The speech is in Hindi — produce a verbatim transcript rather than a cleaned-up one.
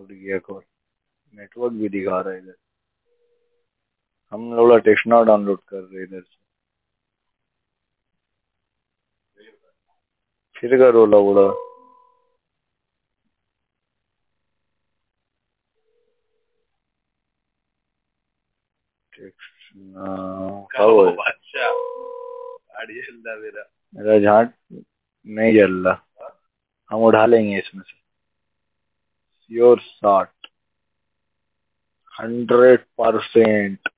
उठ गया कॉल। नेटवर्क भी दिखा रहा है इधर। हम लोग टेक्स्ट नाउ डाउनलोड कर रहे हैं इधर से। फिर का रोला उड़ा। टेक्स्ट नाउ कब है? अच्छा गाड़ी जल रहा मेरा। मेरा झाट नहीं जल रहा। हम उठा लेंगे इसमें से। Your shot hundred percent.